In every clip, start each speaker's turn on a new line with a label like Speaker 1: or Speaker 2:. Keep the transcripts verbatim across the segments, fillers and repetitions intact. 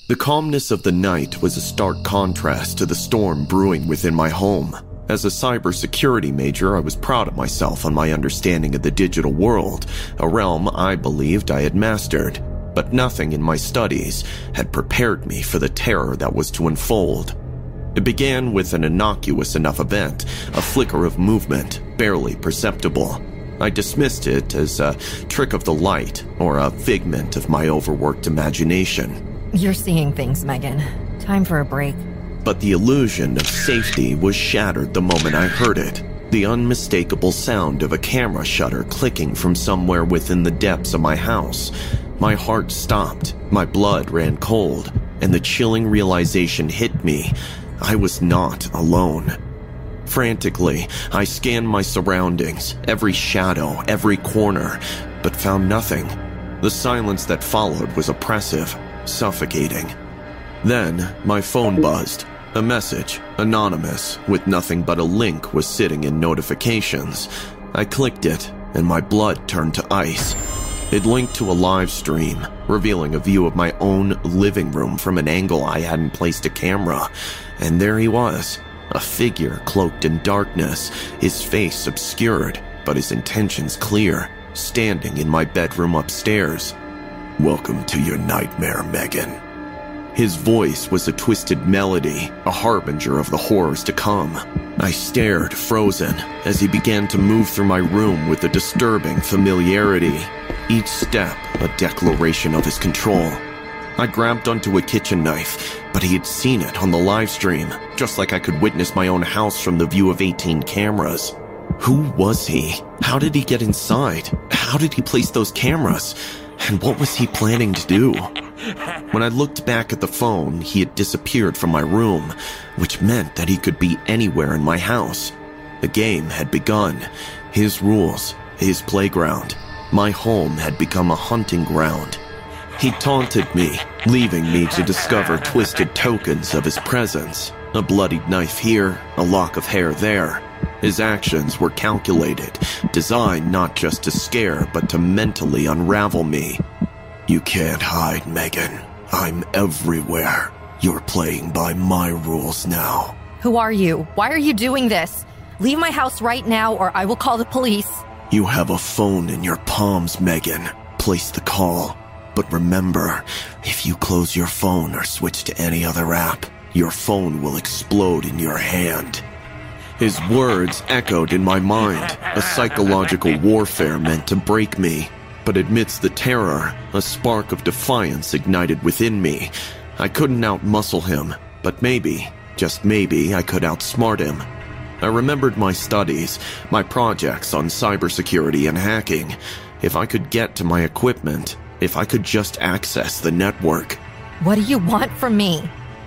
Speaker 1: The calmness of the night was a stark contrast to the storm brewing within my home. As a cybersecurity major, I was proud of myself on my understanding of the digital world, a realm I believed I had mastered. But nothing in my studies had prepared me for the terror that was to unfold. It began with an innocuous enough event, a flicker of movement, barely perceptible. I dismissed it as a trick of the light or a figment of my overworked imagination.
Speaker 2: You're seeing things, Megan. Time for a break.
Speaker 1: But the illusion of safety was shattered the moment I heard it. The unmistakable sound of a camera shutter clicking from somewhere within the depths of my house. My heart stopped, my blood ran cold, and the chilling realization hit me. I was not alone. Frantically, I scanned my surroundings, every shadow, every corner, but found nothing. The silence that followed was oppressive, suffocating. Then, my phone buzzed. A message, anonymous, with nothing but a link was sitting in notifications. I clicked it, and my blood turned to ice. It linked to a live stream, revealing a view of my own living room from an angle I hadn't placed a camera. And there he was, a figure cloaked in darkness, his face obscured, but his intentions clear, standing in my bedroom upstairs. "Welcome to your nightmare, Megan." His voice was a twisted melody, a harbinger of the horrors to come. I stared, frozen, as he began to move through my room with a disturbing familiarity. Each step a declaration of his control. I grabbed onto a kitchen knife, but he had seen it on the live stream, just like I could witness my own house from the view of eighteen cameras. Who was he? How did he get inside? How did he place those cameras? And what was he planning to do? When I looked back at the phone, he had disappeared from my room, which meant that he could be anywhere in my house. The game had begun. His rules, his playground. My home had become a hunting ground. He taunted me, leaving me to discover twisted tokens of his presence. A bloodied knife here, a lock of hair there. His actions were calculated, designed not just to scare, but to mentally unravel me. "You can't hide, Megan. I'm everywhere. You're playing by my rules now."
Speaker 2: Who are you? Why are you doing this? Leave my house right now or I will call the police.
Speaker 1: "You have a phone in your palms, Megan. Place the call. But remember, if you close your phone or switch to any other app, your phone will explode in your hand." His words echoed in my mind, a psychological warfare meant to break me. But amidst the terror, a spark of defiance ignited within me. I couldn't outmuscle him, but maybe, just maybe, I could outsmart him. I remembered my studies, my projects on cybersecurity and hacking. If I could get to my equipment, if I could just access the network.
Speaker 2: What do you want from me?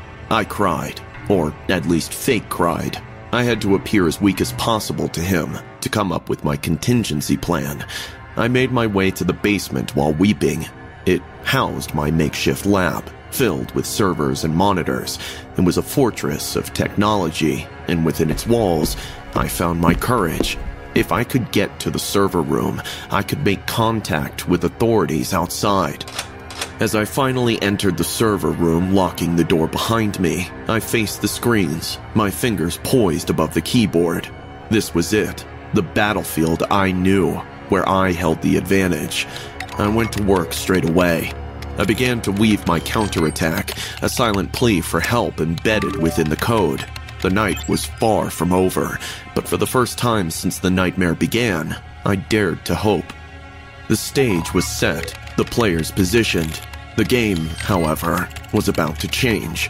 Speaker 1: I cried, or at least fake cried. I had to appear as weak as possible to him, to come up with my contingency plan. I made my way to the basement while weeping. It housed my makeshift lab, filled with servers and monitors. It was a fortress of technology, and within its walls, I found my courage. If I could get to the server room, I could make contact with authorities outside. As I finally entered the server room, locking the door behind me, I faced the screens, my fingers poised above the keyboard. This was it, the battlefield I knew, where I held the advantage. I went to work straight away. I began to weave my counterattack, a silent plea for help embedded within the code. The night was far from over, but for the first time since the nightmare began, I dared to hope. The stage was set, the players positioned. The game, however, was about to change.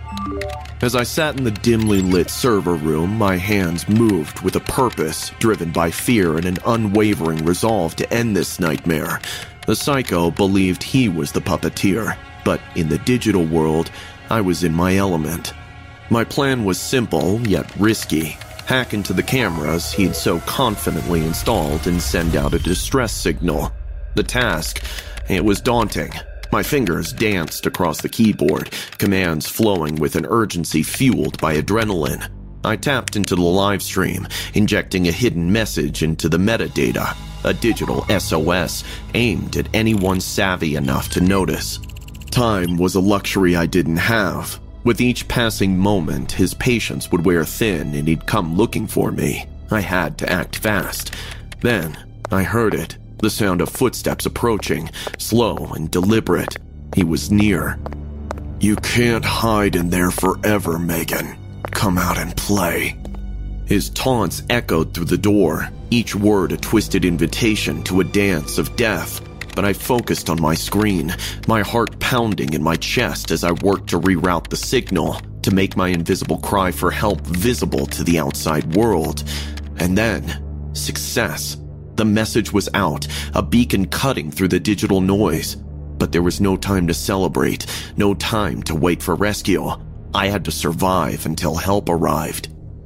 Speaker 1: As I sat in the dimly lit server room, my hands moved with a purpose, driven by fear and an unwavering resolve to end this nightmare. The psycho believed he was the puppeteer, but in the digital world, I was in my element. My plan was simple, yet risky. Hack into the cameras he'd so confidently installed and send out a distress signal. The task, it was daunting. My fingers danced across the keyboard, commands flowing with an urgency fueled by adrenaline. I tapped into the live stream, injecting a hidden message into the metadata, a digital S O S aimed at anyone savvy enough to notice. Time was a luxury I didn't have. With each passing moment, his patience would wear thin and he'd come looking for me. I had to act fast. Then, I heard it, the sound of footsteps approaching, slow and deliberate. He was near. "You can't hide in there forever, Megan. Come out and play." His taunts echoed through the door, each word a twisted invitation to a dance of death. But I focused on my screen, my heart pounding in my chest as I worked to reroute the signal, to make my invisible cry for help visible to the outside world. And then, success. The message was out, a beacon cutting through the digital noise. But there was no time to celebrate, no time to wait for rescue. I had to survive until help arrived.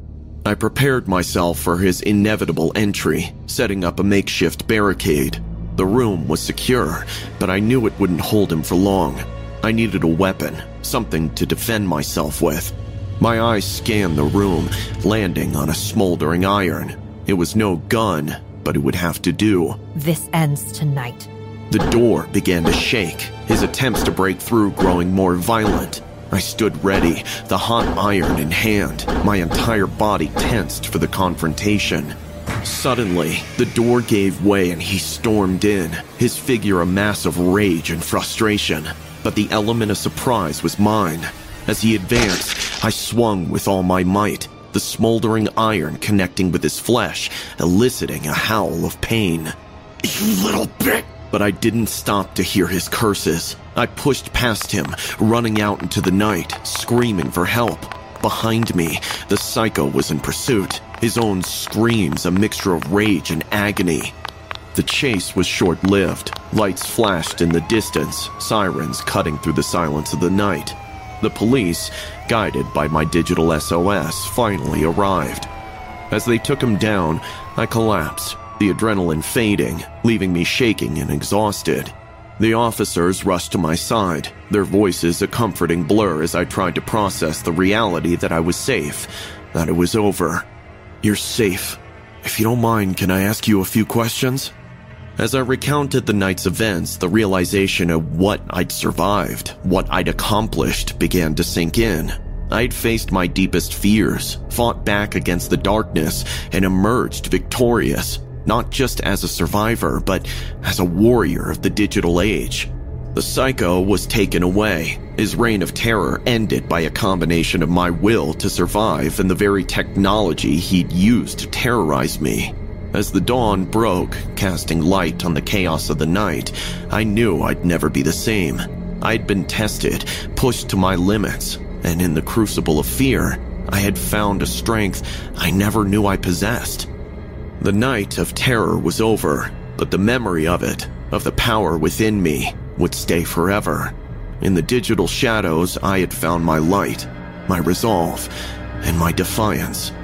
Speaker 1: I prepared myself for his inevitable entry, setting up a makeshift barricade. The room was secure, but I knew it wouldn't hold him for long. I needed a weapon, something to defend myself with. My eyes scanned the room, landing on a smoldering iron. It was no gun, but it would have to do.
Speaker 2: This ends tonight.
Speaker 1: The door began to shake, his attempts to break through growing more violent. I stood ready, the hot iron in hand, my entire body tensed for the confrontation. Suddenly, the door gave way and he stormed in, his figure a mass of rage and frustration. But the element of surprise was mine. As he advanced, I swung with all my might, the smoldering iron connecting with his flesh, eliciting a howl of pain. "You little bitch!" But I didn't stop to hear his curses. I pushed past him, running out into the night, screaming for help. Behind me, the psycho was in pursuit, his own screams a mixture of rage and agony. The chase was short-lived. Lights flashed in the distance, sirens cutting through the silence of the night. The police, guided by my digital S O S, finally arrived. As they took him down, I collapsed, the adrenaline fading, leaving me shaking and exhausted. The officers rushed to my side, their voices a comforting blur as I tried to process the reality that I was safe, that it was over. "You're safe. If you don't mind, can I ask you a few questions?" As I recounted the night's events, the realization of what I'd survived, what I'd accomplished, began to sink in. I'd faced my deepest fears, fought back against the darkness, and emerged victorious. Not just as a survivor, but as a warrior of the digital age. The psycho was taken away, his reign of terror ended by a combination of my will to survive and the very technology he'd used to terrorize me. As the dawn broke, casting light on the chaos of the night, I knew I'd never be the same. I'd been tested, pushed to my limits, and in the crucible of fear, I had found a strength I never knew I possessed. The night of terror was over, but the memory of it, of the power within me, would stay forever. In the digital shadows, I had found my light, my resolve, and my defiance.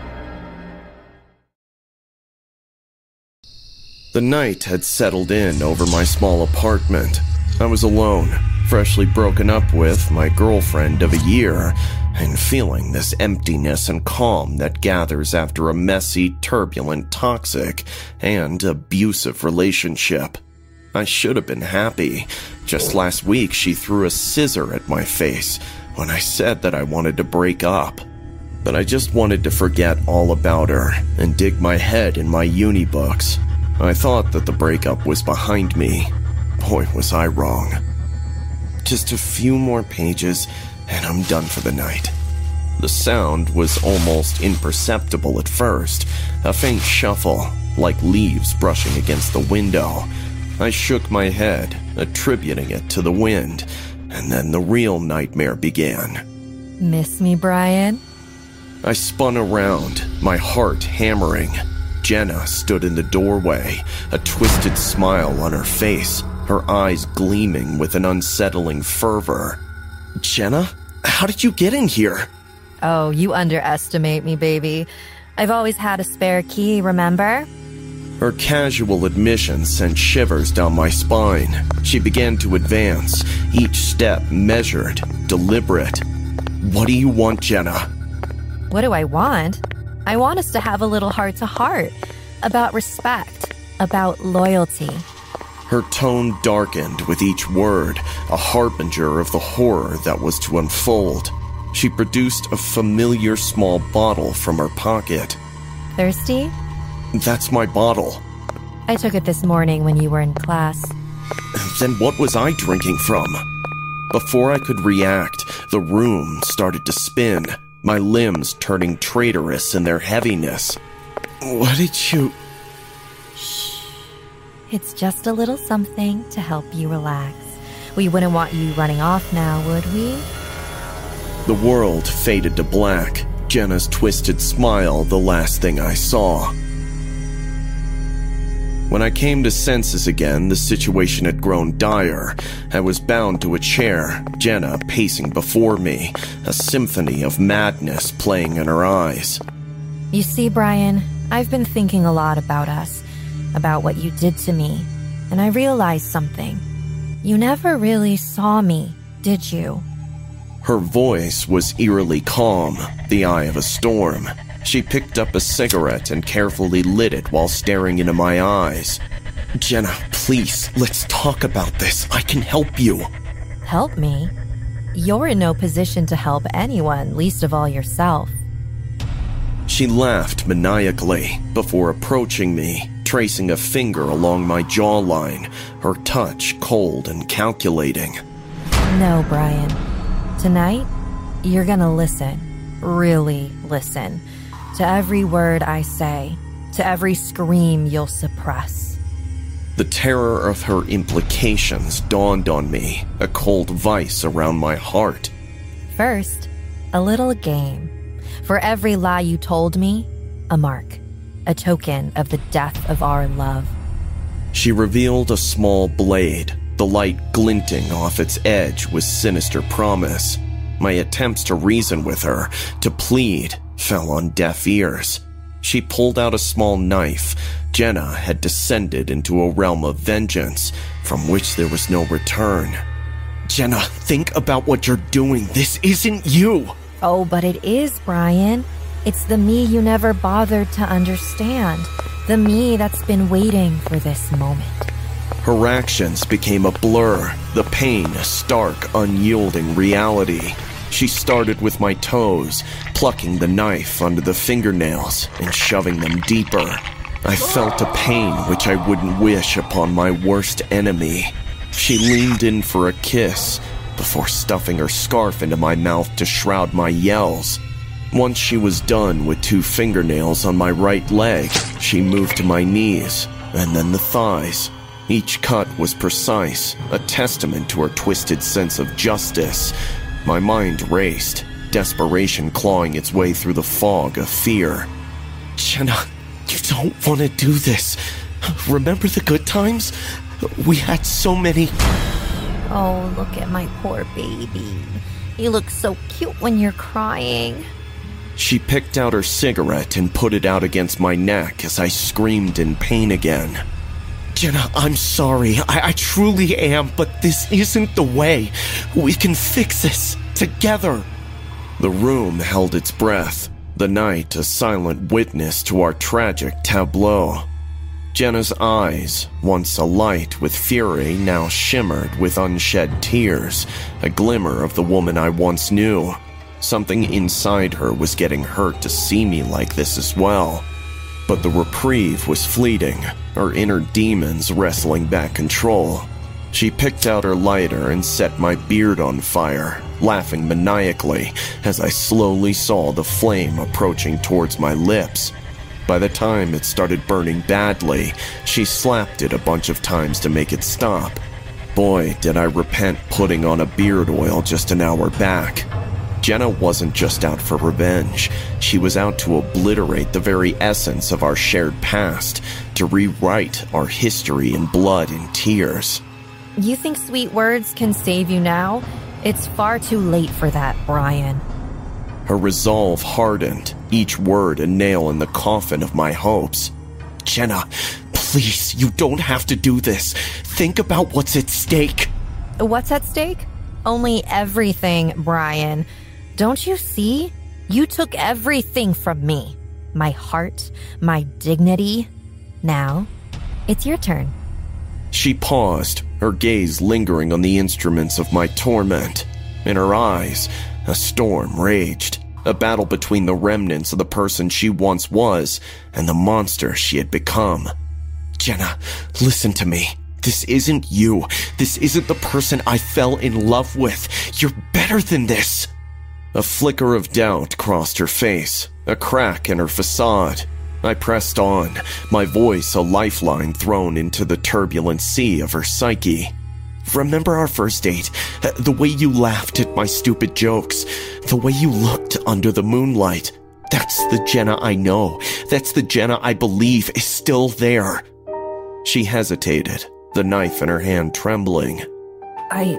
Speaker 1: The night had settled in over my small apartment. I was alone, freshly broken up with my girlfriend of a year, and feeling this emptiness and calm that gathers after a messy, turbulent, toxic, and abusive relationship. I should have been happy. Just last week, she threw a scissor at my face when I said that I wanted to break up. But I just wanted to forget all about her and dig my head in my uni books. I thought that the breakup was behind me. Boy, was I wrong. Just a few more pages, and I'm done for the night. The sound was almost imperceptible at first, a faint shuffle, like leaves brushing against the window. I shook my head, attributing it to the wind, and then the real nightmare began.
Speaker 2: Miss me, Brian?
Speaker 1: I spun around, my heart hammering. Jenna stood in the doorway, a twisted smile on her face, her eyes gleaming with an unsettling fervor. Jenna? How did you get in here?
Speaker 2: Oh, you underestimate me, baby. I've always had a spare key, remember?
Speaker 1: Her casual admission sent shivers down my spine. She began to advance, each step measured, deliberate. What do you want, Jenna?
Speaker 2: What do I want? I want us to have a little heart-to-heart about respect, about loyalty.
Speaker 1: Her tone darkened with each word, a harbinger of the horror that was to unfold. She produced a familiar small bottle from her pocket.
Speaker 2: Thirsty?
Speaker 1: That's my bottle.
Speaker 2: I took it this morning when you were in class.
Speaker 1: Then what was I drinking from? Before I could react, the room started to spin, my limbs turning traitorous in their heaviness. What did you...
Speaker 2: Shh. It's just a little something to help you relax. We wouldn't want you running off now, would we?
Speaker 1: The world faded to black, Jenna's twisted smile the last thing I saw. When I came to senses again, the situation had grown dire. I was bound to a chair, Jenna pacing before me, a symphony of madness playing in her eyes.
Speaker 2: You see, Brian, I've been thinking a lot about us, about what you did to me, and I realized something. You never really saw me, did you?
Speaker 1: Her voice was eerily calm, the eye of a storm. She picked up a cigarette and carefully lit it while staring into my eyes. Jenna, please, let's talk about this. I can help you.
Speaker 2: Help me? You're in no position to help anyone, least of all yourself.
Speaker 1: She laughed maniacally before approaching me, tracing a finger along my jawline, her touch cold and calculating.
Speaker 2: No, Brian. Tonight, you're gonna listen, really listen, to every word I say, to every scream you'll suppress.
Speaker 1: The terror of her implications dawned on me, a cold vice around my heart.
Speaker 2: First, a little game. For every lie you told me, a mark, a token of the death of our love.
Speaker 1: She revealed a small blade, the light glinting off its edge with sinister promise. My attempts to reason with her, to plead, fell on deaf ears. She pulled out a small knife. Jenna had descended into a realm of vengeance from which there was no return. Jenna, think about what you're doing. This isn't you.
Speaker 2: Oh, but it is, Brian. It's the me you never bothered to understand. The me that's been waiting for this moment.
Speaker 1: Her actions became a blur, the pain a stark, unyielding reality. She started with my toes, plucking the knife under the fingernails and shoving them deeper. I felt a pain which I wouldn't wish upon my worst enemy. She leaned in for a kiss before stuffing her scarf into my mouth to shroud my yells. Once she was done with two fingernails on my right leg, she moved to my knees and then the thighs. Each cut was precise, a testament to her twisted sense of justice. My mind raced, desperation clawing its way through the fog of fear. Jenna, you don't want to do this. Remember the good times? We had so many...
Speaker 2: Oh, look at my poor baby. You look so cute when you're crying.
Speaker 1: She picked out her cigarette and put it out against my neck as I screamed in pain again. Jenna, I'm sorry. I, I truly am, but this isn't the way. We can fix this together. The room held its breath, the night a silent witness to our tragic tableau. Jenna's eyes, once alight with fury, now shimmered with unshed tears, a glimmer of the woman I once knew. Something inside her was getting hurt to see me like this as well. But the reprieve was fleeting, her inner demons wrestling back control. She picked out her lighter and set my beard on fire, laughing maniacally as I slowly saw the flame approaching towards my lips. By the time it started burning badly, she slapped it a bunch of times to make it stop. Boy, did I repent putting on a beard oil just an hour back. Jenna wasn't just out for revenge. She was out to obliterate the very essence of our shared past, to rewrite our history in blood and tears.
Speaker 2: You think sweet words can save you now? It's far too late for that, Brian.
Speaker 1: Her resolve hardened, each word a nail in the coffin of my hopes. Jenna, please, you don't have to do this. Think about what's at stake.
Speaker 2: What's at stake? Only everything, Brian. Don't you see? You took everything from me. My heart, my dignity. Now, it's your turn.
Speaker 1: She paused, her gaze lingering on the instruments of my torment. In her eyes, a storm raged, a battle between the remnants of the person she once was and the monster she had become. Jenna, listen to me. This isn't you. This isn't the person I fell in love with. You're better than this. A flicker of doubt crossed her face, a crack in her facade. I pressed on, my voice a lifeline thrown into the turbulent sea of her psyche. Remember our first date? The way you laughed at my stupid jokes. The way you looked under the moonlight. That's the Jenna I know. That's the Jenna I believe is still there. She hesitated, the knife in her hand trembling.
Speaker 2: I...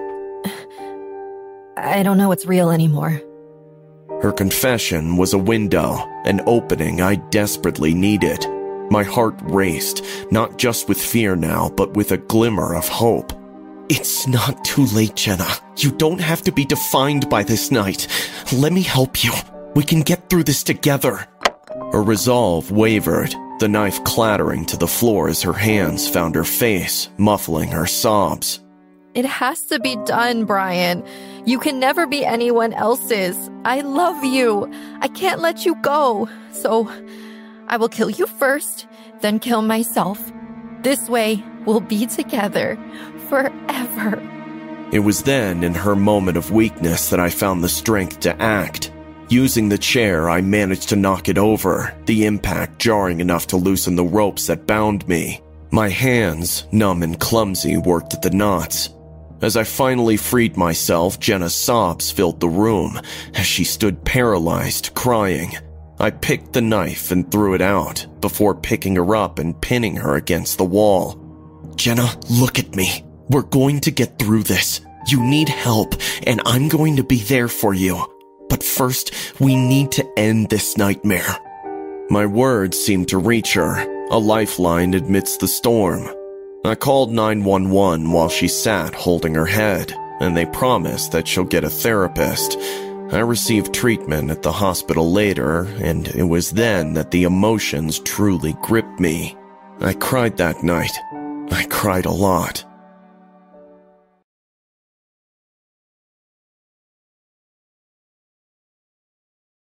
Speaker 2: I don't know what's real anymore.
Speaker 1: Her confession was a window, an opening I desperately needed. My heart raced, not just with fear now, but with a glimmer of hope. It's not too late, Jenna. You don't have to be defined by this night. Let me help you. We can get through this together. Her resolve wavered, the knife clattering to the floor as her hands found her face, muffling her sobs.
Speaker 2: It has to be done, Brian. You can never be anyone else's. I love you. I can't let you go. So I will kill you first, then kill myself. This way, we'll be together forever.
Speaker 1: It was then, in her moment of weakness, that I found the strength to act. Using the chair, I managed to knock it over, the impact jarring enough to loosen the ropes that bound me. My hands, numb and clumsy, worked at the knots. As I finally freed myself, Jenna's sobs filled the room as she stood paralyzed, crying. I picked the knife and threw it out before picking her up and pinning her against the wall. Jenna, look at me. We're going to get through this. You need help, and I'm going to be there for you. But first, we need to end this nightmare. My words seemed to reach her, a lifeline amidst the storm. I called nine one one while she sat holding her head, and they promised that she'll get a therapist. I received treatment at the hospital later, and it was then that the emotions truly gripped me. I cried that night. I cried a lot.